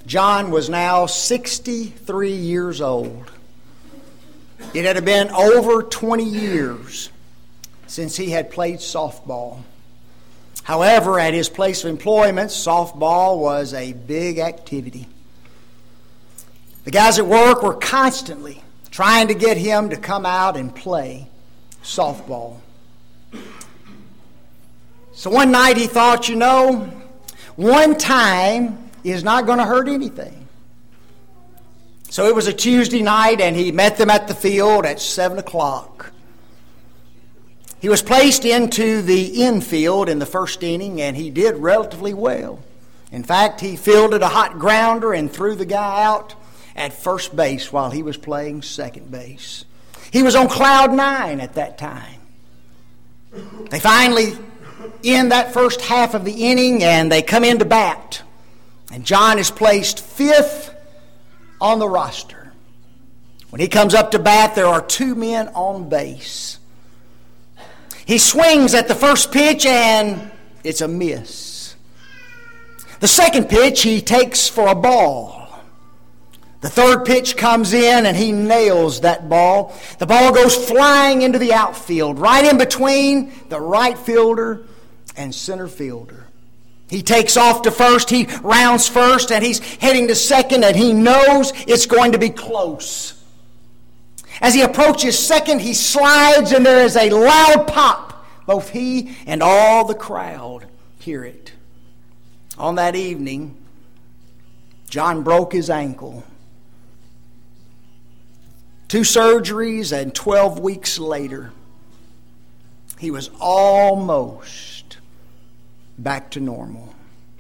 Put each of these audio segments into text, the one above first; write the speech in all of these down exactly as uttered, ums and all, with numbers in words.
John was now sixty-three years old. It had been over twenty years since he had played softball. However, at his place of employment, softball was a big activity. The guys at work were constantly trying to get him to come out and play softball. So one night he thought, you know, one time is not going to hurt anything. So it was a Tuesday night, and he met them at the field at seven o'clock. He was placed into the infield in the first inning, and he did relatively well. In fact, he fielded a hot grounder and threw the guy out at first base while he was playing second base. He was on cloud nine at that time. They finally end that first half of the inning, and they come into bat. And John is placed fifth on the roster. When he comes up to bat, there are two men on base. He swings at the first pitch, and it's a miss. The second pitch he takes for a ball. The third pitch comes in, and he nails that ball. The ball goes flying into the outfield, right in between the right fielder and center fielder. He takes off to first, he rounds first, and he's heading to second, and he knows it's going to be close. As he approaches second, he slides, and there is a loud pop. Both he and all the crowd hear it. On that evening, John broke his ankle. Two surgeries, and twelve weeks later, he was almost back to normal.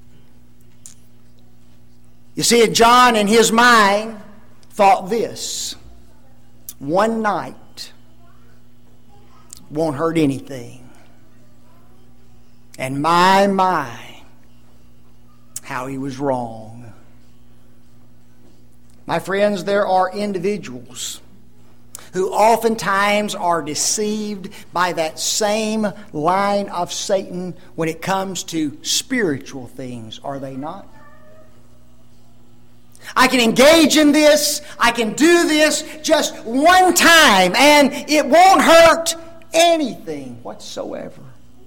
You see, John in his mind thought this: one night won't hurt anything. And my, my, how he was wrong. My friends, there are individuals who oftentimes are deceived by that same line of Satan when it comes to spiritual things, are they not? I can engage in this, I can do this just one time, and it won't hurt anything whatsoever.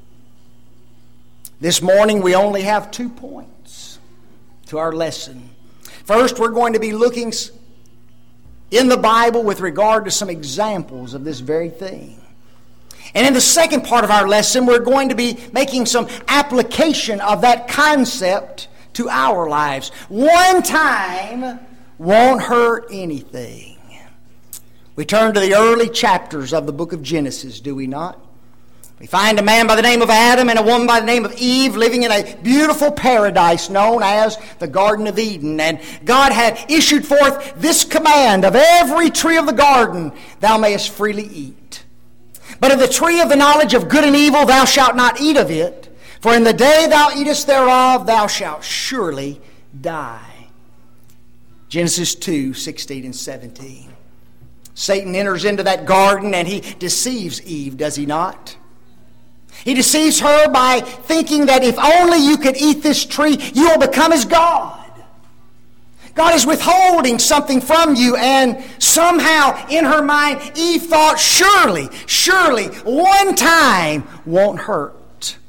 This morning we only have two points to our lesson. First, we're going to be looking in the Bible with regard to some examples of this very thing. And in the second part of our lesson, we're going to be making some application of that concept to our lives. One time won't hurt anything. We turn to the early chapters of the book of Genesis, do we not? We find a man by the name of Adam and a woman by the name of Eve living in a beautiful paradise known as the Garden of Eden. And God had issued forth this command: of every tree of the garden thou mayest freely eat. But of the tree of the knowledge of good and evil thou shalt not eat of it, for in the day thou eatest thereof thou shalt surely die. Genesis two, sixteen and seventeen. Satan enters into that garden and he deceives Eve, does he not? He deceives her by thinking that if only you could eat this tree, you will become as God. God is withholding something from you, and somehow in her mind, Eve thought, surely, surely, one time won't hurt.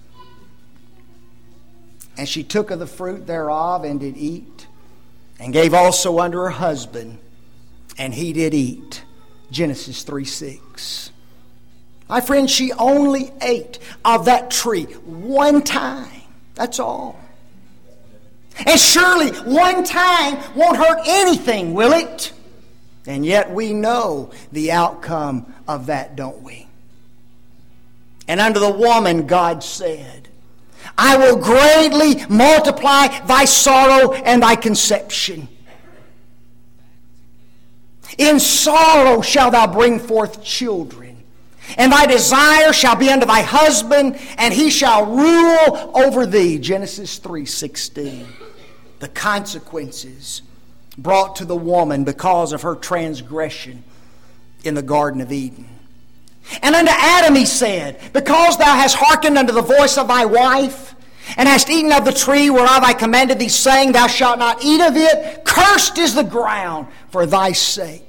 And she took of the fruit thereof and did eat, and gave also unto her husband, and he did eat. Genesis three six. My friend, she only ate of that tree one time. That's all. And surely one time won't hurt anything, will it? And yet we know the outcome of that, don't we? And unto the woman God said, I will greatly multiply thy sorrow and thy conception. In sorrow shalt thou bring forth children. And thy desire shall be unto thy husband, and he shall rule over thee. Genesis three sixteen. The consequences brought to the woman because of her transgression in the Garden of Eden. And unto Adam he said, because thou hast hearkened unto the voice of thy wife, and hast eaten of the tree whereof I commanded thee, saying, Thou shalt not eat of it, cursed is the ground for thy sake.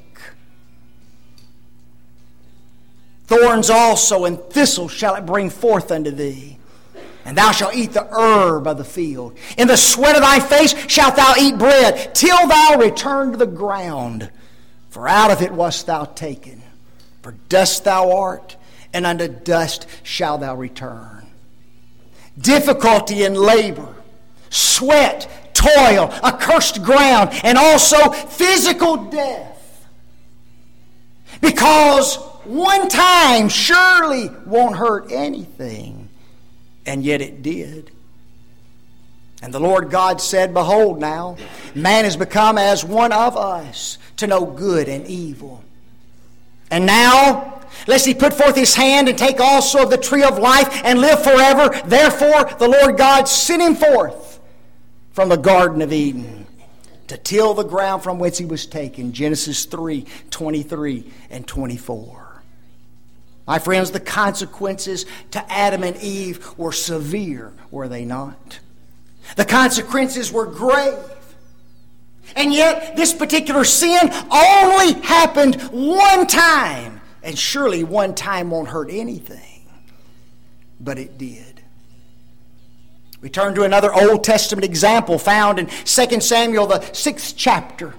Thorns also and thistles shall it bring forth unto thee. And thou shalt eat the herb of the field. In the sweat of thy face shalt thou eat bread, till thou return to the ground. For out of it wast thou taken. For dust thou art, and unto dust shalt thou return. Difficulty and labor, sweat, toil, accursed ground, and also physical death. Because one time surely won't hurt anything. And yet it did. And the Lord God said, Behold now, man is become as one of us, to know good and evil. And now, lest he put forth his hand and take also of the tree of life and live forever, therefore the Lord God sent him forth from the Garden of Eden to till the ground from whence he was taken. Genesis three, twenty-three and twenty-four. My friends, the consequences to Adam and Eve were severe, were they not? The consequences were grave. And yet, this particular sin only happened one time. And surely one time won't hurt anything. But it did. We turn to another Old Testament example found in Second Samuel, the sixth chapter.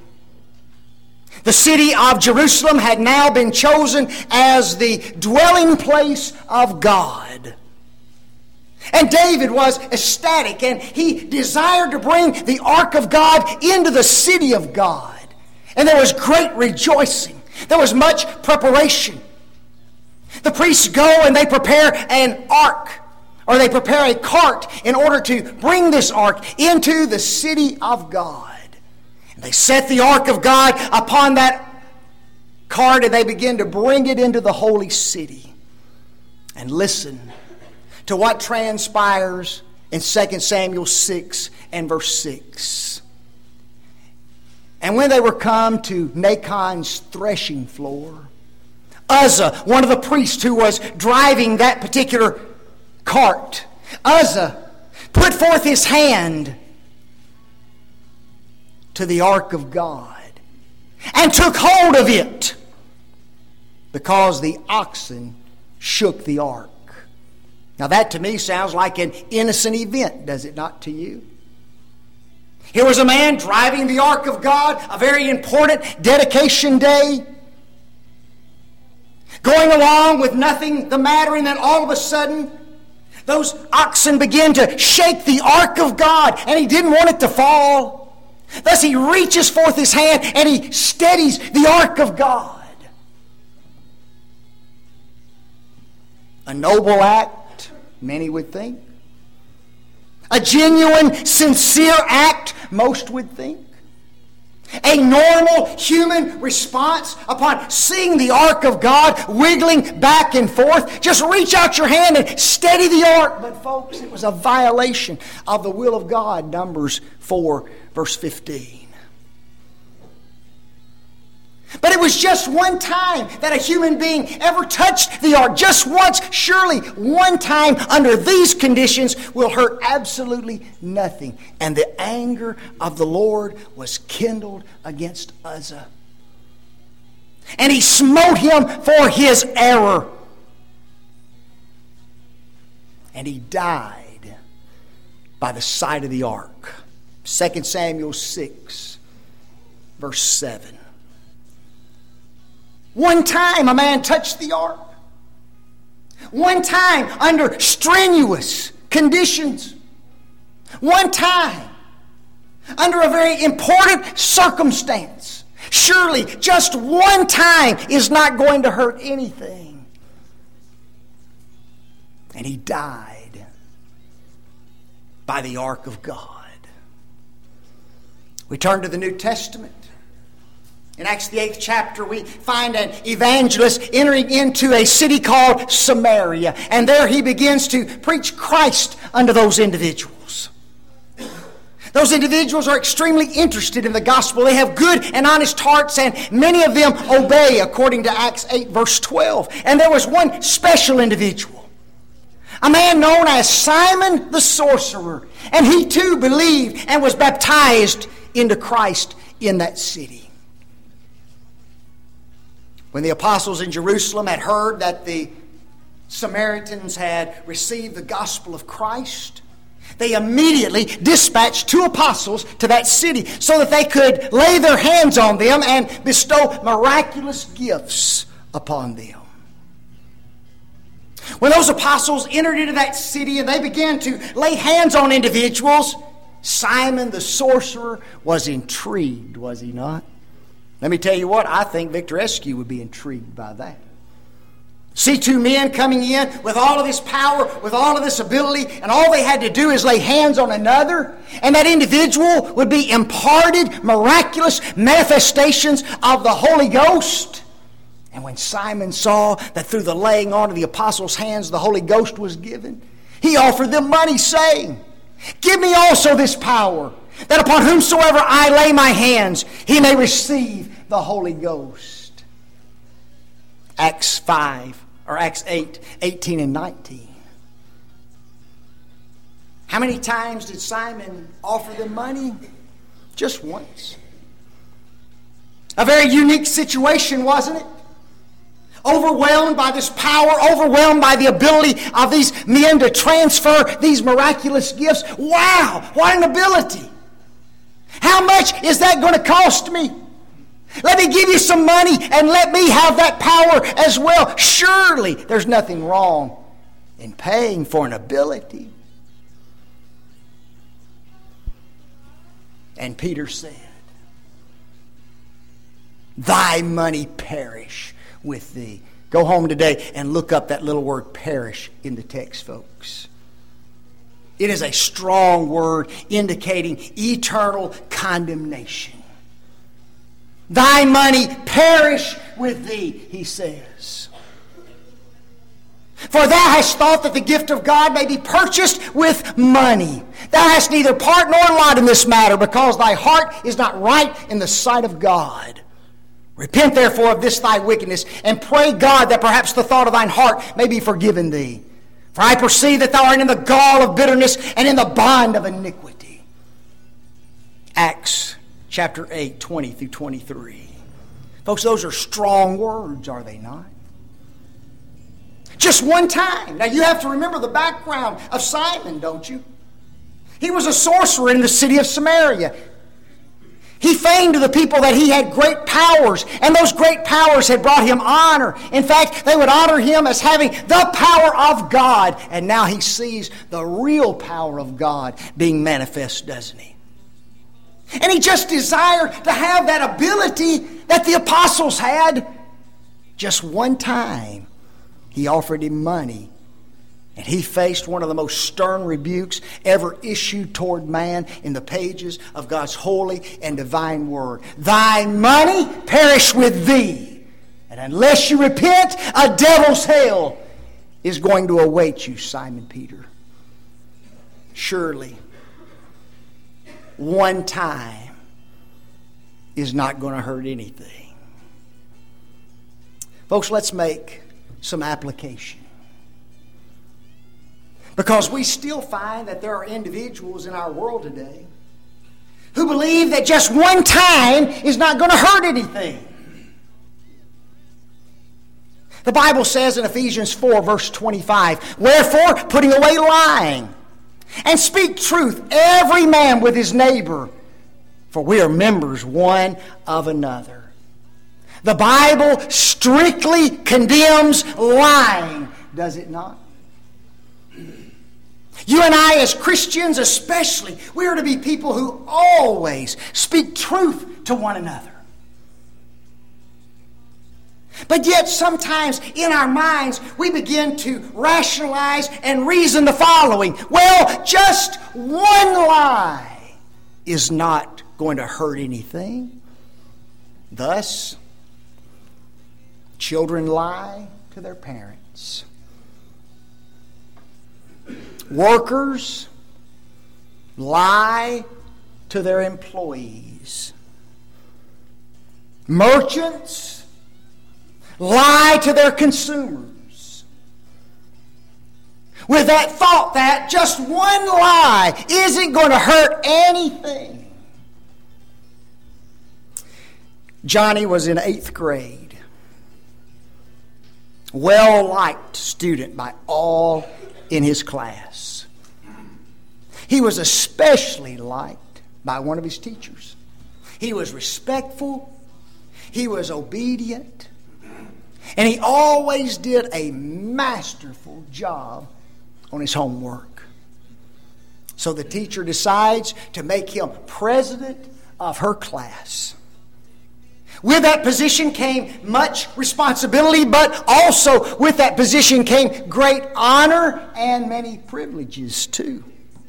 The city of Jerusalem had now been chosen as the dwelling place of God. And David was ecstatic, and he desired to bring the ark of God into the city of God. And there was great rejoicing. There was much preparation. The priests go and they prepare an ark, or they prepare a cart in order to bring this ark into the city of God. They set the ark of God upon that cart and they begin to bring it into the holy city. And listen to what transpires in Second Samuel six and verse six. And when they were come to Nachon's threshing floor, Uzzah, one of the priests who was driving that particular cart, Uzzah put forth his hand to the ark of God and took hold of it, because the oxen shook the ark. Now that to me sounds like an innocent event, does it not to you? Here was a man driving the ark of God, a very important dedication day, going along with nothing the matter, and then all of a sudden those oxen begin to shake the ark of God, and he didn't want it to fall. Thus he reaches forth his hand and he steadies the ark of God. A noble act, many would think. A genuine, sincere act, most would think. A normal human response upon seeing the ark of God wiggling back and forth. Just reach out your hand and steady the ark. But folks, it was a violation of the will of God. Numbers four, verse fifteen. But it was just one time that a human being ever touched the ark. Just once, surely one time under these conditions will hurt absolutely nothing. And the anger of the Lord was kindled against Uzzah. And he smote him for his error. And he died by the side of the ark. Second Samuel six, verse seven. One time a man touched the ark. One time under strenuous conditions. One time under a very important circumstance. Surely just one time is not going to hurt anything. And he died by the ark of God. We turn to the New Testament. In Acts the eighth chapter, we find an evangelist entering into a city called Samaria. And there he begins to preach Christ unto those individuals. Those individuals are extremely interested in the gospel. They have good and honest hearts, and many of them obey according to Acts eight verse twelve. And there was one special individual, a man known as Simon the sorcerer. And he too believed and was baptized into Christ in that city. When the apostles in Jerusalem had heard that the Samaritans had received the gospel of Christ, they immediately dispatched two apostles to that city so that they could lay their hands on them and bestow miraculous gifts upon them. When those apostles entered into that city and they began to lay hands on individuals, Simon the sorcerer was intrigued, was he not? Let me tell you what, I think Victor Eskew would be intrigued by that. See two men coming in with all of this power, with all of this ability, and all they had to do is lay hands on another, and that individual would be imparted miraculous manifestations of the Holy Ghost. And when Simon saw that through the laying on of the apostles' hands the Holy Ghost was given, he offered them money, saying, "Give me also this power, that upon whomsoever I lay my hands, he may receive the Holy Ghost." Acts five, or Acts eight, eighteen and nineteen. How many times did Simon offer them money? Just once. A very unique situation, wasn't it? Overwhelmed by this power, overwhelmed by the ability of these men to transfer these miraculous gifts. Wow, what an ability! How much is that going to cost me? Let me give you some money and let me have that power as well. Surely there's nothing wrong in paying for an ability. And Peter said, "Thy money perish with thee." Go home today and look up that little word perish in the text, folks. It is a strong word indicating eternal condemnation. Thy money perish with thee, he says. For thou hast thought that the gift of God may be purchased with money. Thou hast neither part nor lot in this matter, because thy heart is not right in the sight of God. Repent therefore of this thy wickedness, and pray God that perhaps the thought of thine heart may be forgiven thee. For I perceive that thou art in the gall of bitterness and in the bond of iniquity. Acts chapter eight, twenty through twenty-three. Folks, those are strong words, are they not? Just one time. Now you have to remember the background of Simon, don't you? He was a sorcerer in the city of Samaria. He feigned to the people that he had great powers, and those great powers had brought him honor. In fact, they would honor him as having the power of God. And now he sees the real power of God being manifest, doesn't he? And he just desired to have that ability that the apostles had. Just one time, he offered him money. And he faced one of the most stern rebukes ever issued toward man in the pages of God's holy and divine word. Thy money perish with thee. And unless you repent, a devil's hell is going to await you, Simon Peter. Surely, one time is not going to hurt anything. Folks, let's make some application. Because we still find that there are individuals in our world today who believe that just one time is not going to hurt anything. The Bible says in Ephesians four, verse twenty-five, "Wherefore, putting away lying, and speak truth, every man with his neighbor, for we are members one of another." The Bible strictly condemns lying, does it not? You and I, as Christians especially, we are to be people who always speak truth to one another. But yet sometimes in our minds we begin to rationalize and reason the following. Well, just one lie is not going to hurt anything. Thus, children lie to their parents. Workers lie to their employees. Merchants lie to their consumers. with that thought that just one lie isn't going to hurt anything. Johnny was in eighth grade. Well-liked student by all in his class. He was especially liked by one of his teachers. He was respectful. He was obedient. And he always did a masterful job on his homework. So the teacher decides to make him president of her class. With that position came much responsibility, but also with that position came great honor and many privileges too.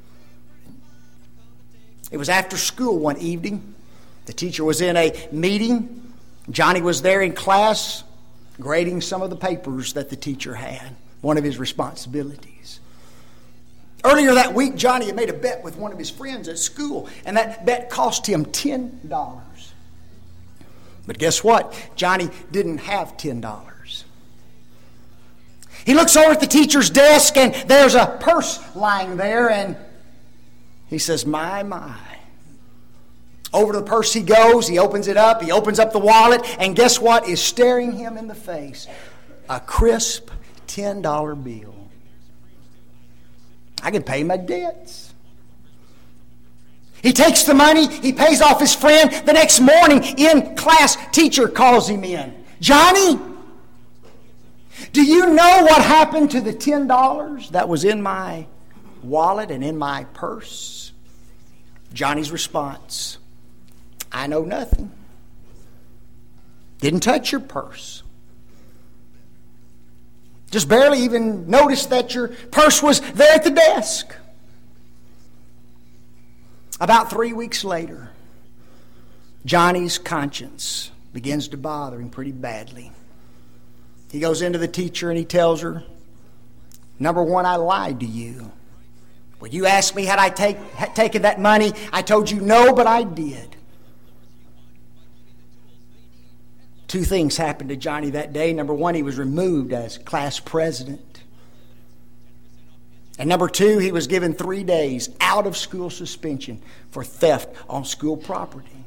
It was after school one evening. The teacher was in a meeting. Johnny was there in class grading some of the papers that the teacher had, one of his responsibilities. Earlier that week, Johnny had made a bet with one of his friends at school, and that bet cost him ten dollars. But guess what? Johnny didn't have ten dollars. He looks over at the teacher's desk, and there's a purse lying there, and he says, my, my. Over to the purse he goes, he opens it up, he opens up the wallet, and guess what is staring him in the face? A crisp ten dollar bill. I can pay my debts. He takes the money, he pays off his friend. The next morning in class, teacher calls him in. Johnny, do you know what happened to the ten dollars that was in my wallet and in my purse? Johnny's response, I know nothing. Didn't touch your purse. Just barely even noticed that your purse was there at the desk. About three weeks later, Johnny's conscience begins to bother him pretty badly. He goes into the teacher and he tells her, number one, I lied to you. When you asked me had I take, had taken that money, I told you no, but I did. Two things happened to Johnny that day. Number one, he was removed as class president. And number two, he was given three days out of school suspension for theft on school property.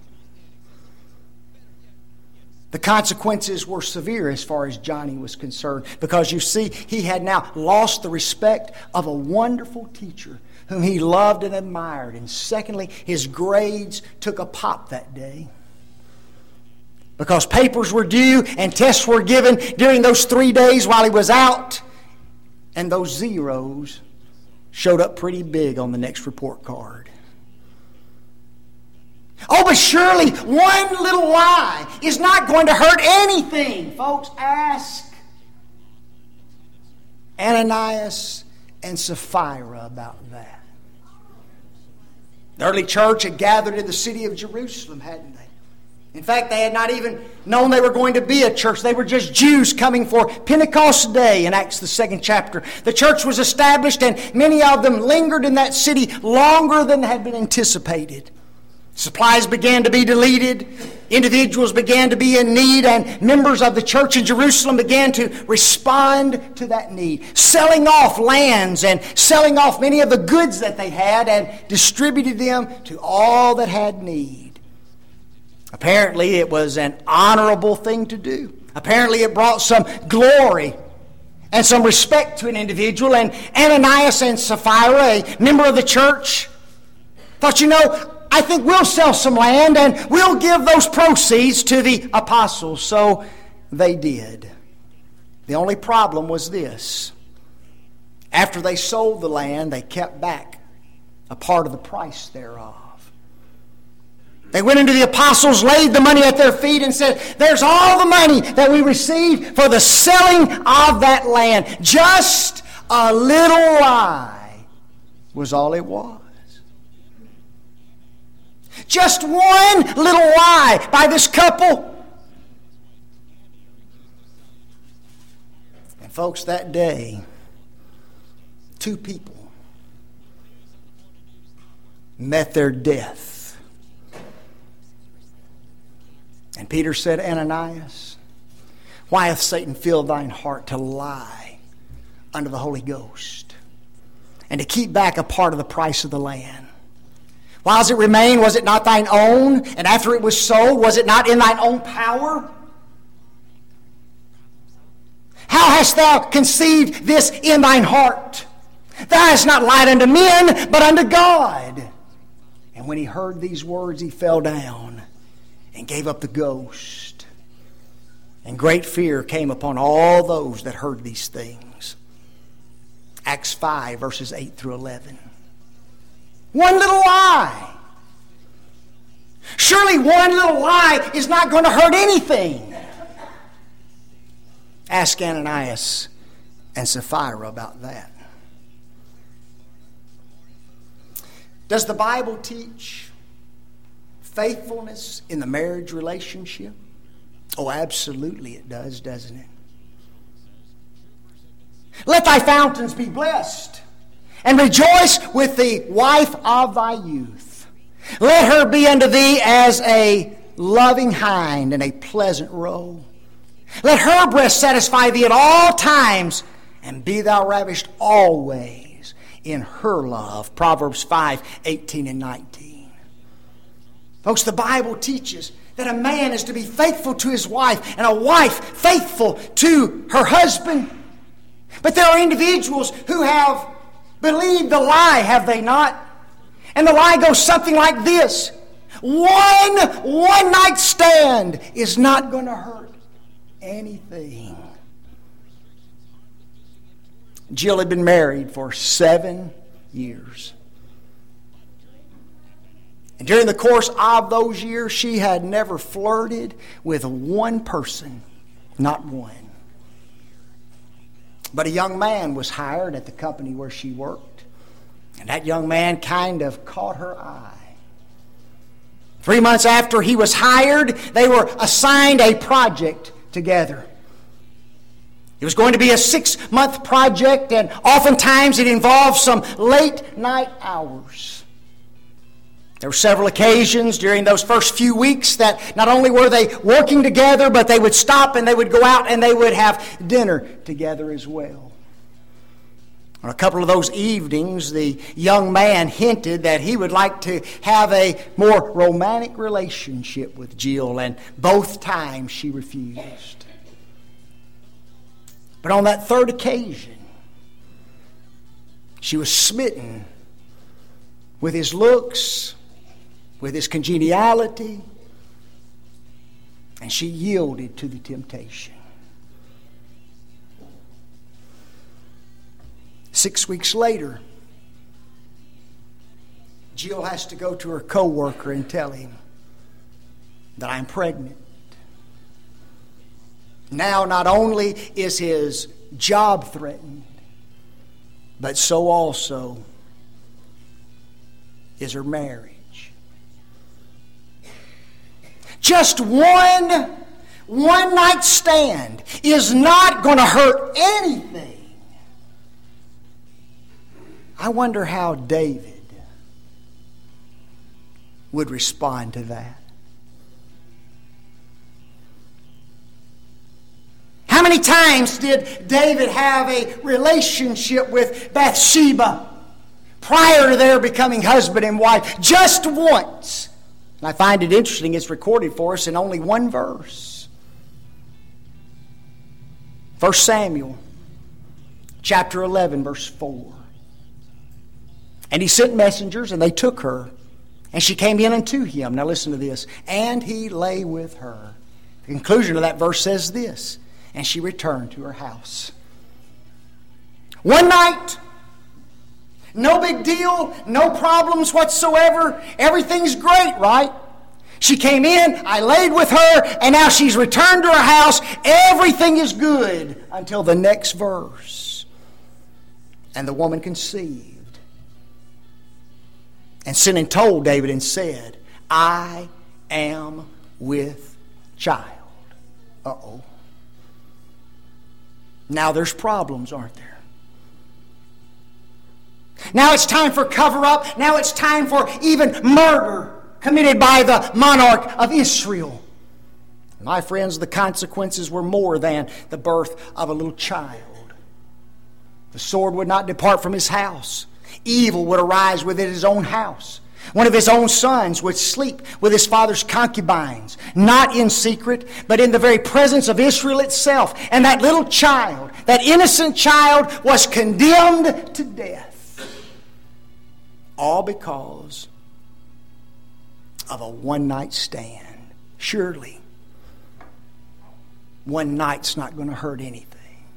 The consequences were severe as far as Johnny was concerned, because you see, he had now lost the respect of a wonderful teacher whom he loved and admired. And secondly, his grades took a pop that day, because papers were due and tests were given during those three days while he was out, and those zeros showed up pretty big on the next report card. Oh, but surely one little lie is not going to hurt anything. Folks, ask Ananias and Sapphira about that. The early church had gathered in the city of Jerusalem, hadn't they? In fact, they had not even known they were going to be a church. They were just Jews coming for Pentecost Day in Acts the second chapter. The church was established, and many of them lingered in that city longer than had been anticipated. Supplies began to be deleted. Individuals began to be in need, and members of the church in Jerusalem began to respond to that need, selling off lands and selling off many of the goods that they had and distributed them to all that had need. Apparently, it was an honorable thing to do. Apparently, it brought some glory and some respect to an individual. And Ananias and Sapphira, a member of the church, thought, you know, I think we'll sell some land and we'll give those proceeds to the apostles. So they did. The only problem was this. After they sold the land, they kept back a part of the price thereof. They went into the apostles, laid the money at their feet, and said, there's all the money that we received for the selling of that land. Just a little lie was all it was. Just one little lie by this couple. And folks, that day, two people met their death. And Peter said, Ananias, why hath Satan filled thine heart to lie unto the Holy Ghost and to keep back a part of the price of the land. Whiles it remained, was it not thine own? And after it was sold, was it not in thine own power? How hast thou conceived this in thine heart? Thou hast not lied unto men, but unto God. And when he heard these words, he fell down and gave up the ghost. And great fear came upon all those that heard these things. Acts five, verses eight through eleven. One little lie. Surely one little lie is not going to hurt anything. Ask Ananias and Sapphira about that. Does the Bible teach faithfulness in the marriage relationship? Oh, absolutely it does, doesn't it? Let thy fountains be blessed, and rejoice with the wife of thy youth. Let her be unto thee as a loving hind and a pleasant roe. Let her breast satisfy thee at all times, and be thou ravished always in her love. Proverbs five, eighteen and nineteen. Folks, the Bible teaches that a man is to be faithful to his wife, and a wife faithful to her husband. But there are individuals who have believed the lie, have they not? And the lie goes something like this. One one-night stand is not going to hurt anything. Jill had been married for seven years. And during the course of those years, she had never flirted with one person. Not one. But a young man was hired at the company where she worked. And that young man kind of caught her eye. Three months after he was hired, they were assigned a project together. It was going to be a six-month project, and oftentimes it involved some late-night hours. There were several occasions during those first few weeks that not only were they working together, but they would stop and they would go out and they would have dinner together as well. On a couple of those evenings, the young man hinted that he would like to have a more romantic relationship with Jill, and both times she refused. But on that third occasion, she was smitten with his looks, with his congeniality, and she yielded to the temptation. Six weeks later, Jill has to go to her co-worker and tell him that I'm pregnant. Now, not only is his job threatened, but so also is her marriage. Just one one night stand is not going to hurt anything. I wonder how David would respond to that. How many times did David have a relationship with Bathsheba prior to their becoming husband and wife? Just once. And I find it interesting, it's recorded for us in only one verse. First Samuel, chapter eleven, verse four. And he sent messengers, and they took her, and she came in unto him. Now listen to this. And he lay with her. The conclusion of that verse says this. And she returned to her house. One night, no big deal, no problems whatsoever. Everything's great, right? She came in, I laid with her, and now she's returned to her house. Everything is good until the next verse. And the woman conceived and sent and told David and said, I am with child. Uh-oh. Now there's problems, aren't there? Now it's time for cover-up. Now it's time for even murder committed by the monarch of Israel. My friends, the consequences were more than the birth of a little child. The sword would not depart from his house. Evil would arise within his own house. One of his own sons would sleep with his father's concubines, not in secret, but in the very presence of Israel itself. And that little child, that innocent child, was condemned to death. All because of a one-night stand. Surely, one night's not going to hurt anything.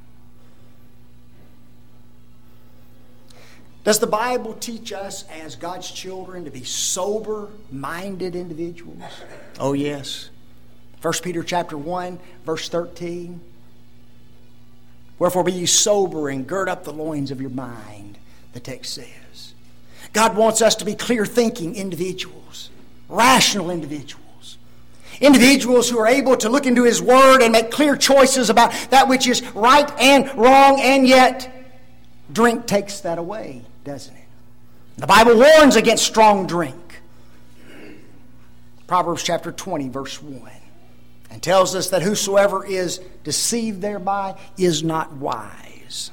Does the Bible teach us as God's children to be sober-minded individuals? Oh, yes. First Peter chapter one, verse thirteen. Wherefore be ye sober and gird up the loins of your mind, the text says. God wants us to be clear-thinking individuals, rational individuals. Individuals who are able to look into His Word and make clear choices about that which is right and wrong, and yet drink takes that away, doesn't it? The Bible warns against strong drink. Proverbs chapter twenty, verse one, and tells us that whosoever is deceived thereby is not wise.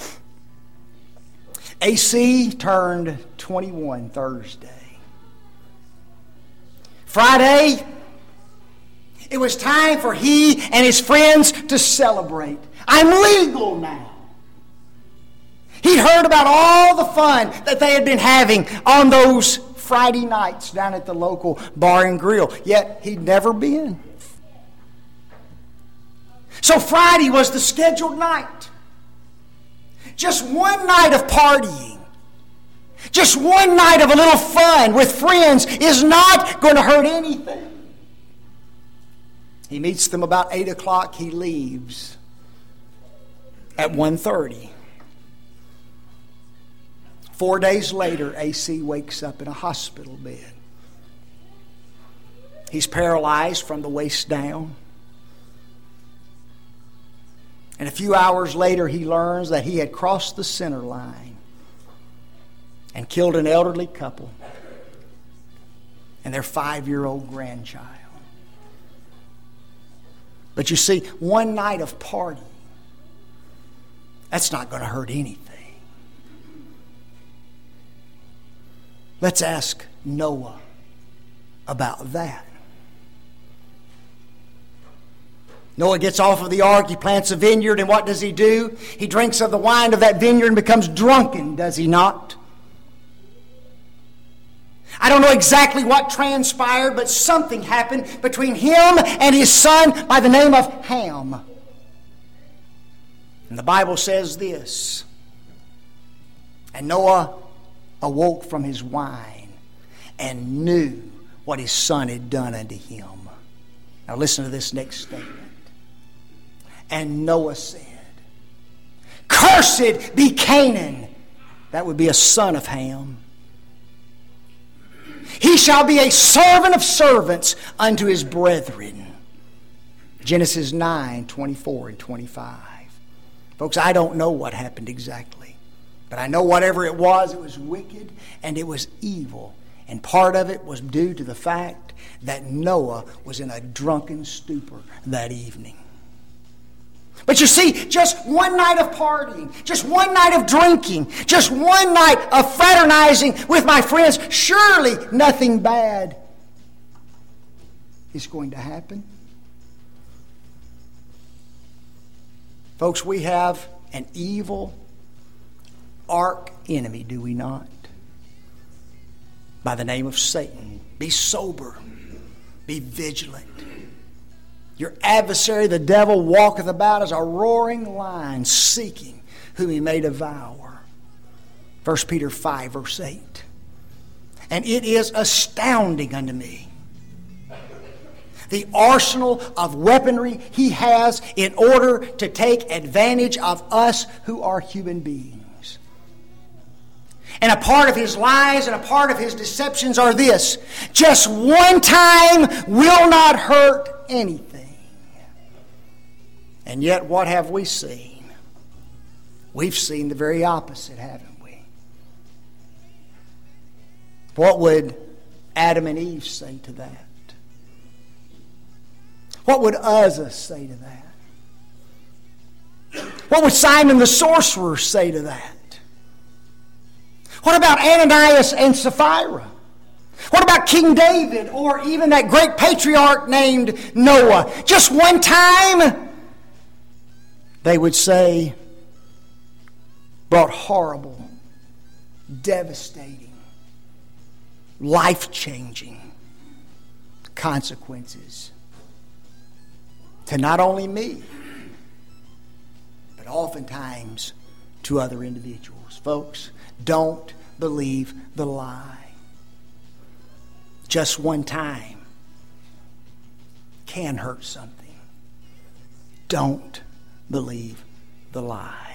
A C turned twenty-one Thursday. Friday, it was time for he and his friends to celebrate. I'm legal now. He'd heard about all the fun that they had been having on those Friday nights down at the local bar and grill, yet he'd never been. So Friday was the scheduled night. Just one night of partying. Just one night of a little fun with friends is not going to hurt anything. He meets them about eight o'clock. He leaves at one thirty. Four days later, A C wakes up in a hospital bed. He's paralyzed from the waist down. And a few hours later, he learns that he had crossed the center line and killed an elderly couple and their five-year-old grandchild. But you see, one night of party, that's not going to hurt anything. Let's ask Noah about that. Noah gets off of the ark, he plants a vineyard, and what does he do? He drinks of the wine of that vineyard and becomes drunken, does he not? I don't know exactly what transpired, but something happened between him and his son by the name of Ham. And the Bible says this, and Noah awoke from his wine and knew what his son had done unto him. Now listen to this next statement. And Noah said, cursed be Canaan. That would be a son of Ham. He shall be a servant of servants unto his brethren. Genesis nine, twenty-four and twenty-five. Folks, I don't know what happened exactly. But I know whatever it was, it was wicked and it was evil. And part of it was due to the fact that Noah was in a drunken stupor that evening. But you see, just one night of partying, just one night of drinking, just one night of fraternizing with my friends, surely nothing bad is going to happen. Folks, we have an evil arch enemy, do we not? By the name of Satan. Be sober. Be vigilant. Your adversary, the devil, walketh about as a roaring lion, seeking whom he may devour. First Peter five, verse eight. And it is astounding unto me the arsenal of weaponry he has in order to take advantage of us who are human beings. And a part of his lies and a part of his deceptions are this: just one time will not hurt anything. And yet, what have we seen? We've seen the very opposite, haven't we? What would Adam and Eve say to that? What would Uzzah say to that? What would Simon the sorcerer say to that? What about Ananias and Sapphira? What about King David or even that great patriarch named Noah? Just one time, they would say, brought horrible, devastating, life-changing consequences to not only me, but oftentimes to other individuals. Folks, don't believe the lie. Just one time can hurt something. Don't believe the lie.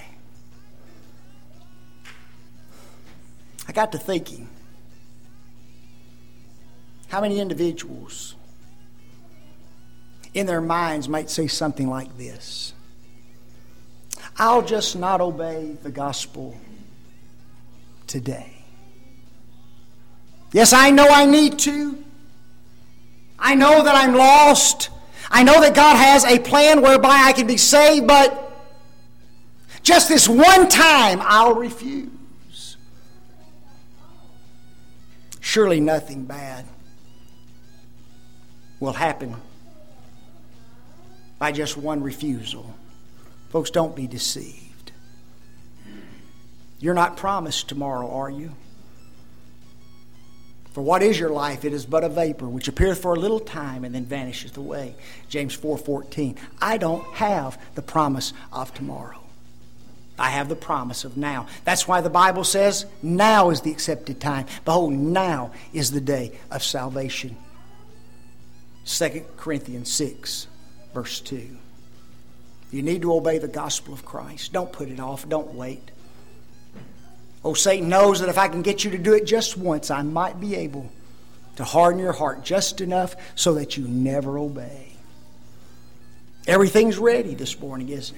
I got to thinking, how many individuals in their minds might say something like this: I'll just not obey the gospel today. Yes, I know I need to. I know that I'm lost. I know that God has a plan whereby I can be saved, but just this one time I'll refuse. Surely nothing bad will happen by just one refusal. Folks, don't be deceived. You're not promised tomorrow, are you? For what is your life? It is but a vapor, which appeareth for a little time and then vanisheth away. James four fourteen. I don't have the promise of tomorrow. I have the promise of now. That's why the Bible says, now is the accepted time. Behold, now is the day of salvation. Second Corinthians six, verse two. You need to obey the gospel of Christ. Don't put it off. Don't wait. Oh, Satan knows that if I can get you to do it just once, I might be able to harden your heart just enough so that you never obey. Everything's ready this morning, isn't it?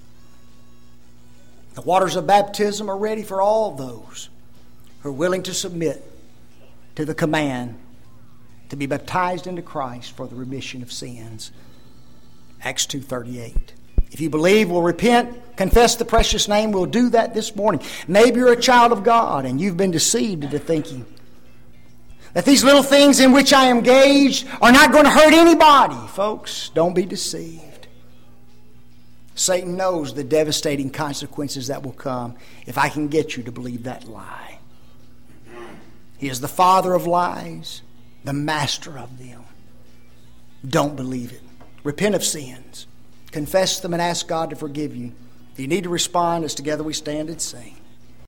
The waters of baptism are ready for all those who are willing to submit to the command to be baptized into Christ for the remission of sins. Acts two thirty-eight. If you believe, will repent, confess the precious name, we'll do that this morning. Maybe you're a child of God and you've been deceived into thinking that these little things in which I am engaged are not going to hurt anybody. Folks, don't be deceived. Satan knows the devastating consequences that will come if I can get you to believe that lie. He is the father of lies, the master of them. Don't believe it. Repent of sins. Confess them and ask God to forgive you. If you need to respond, as together we stand and sing.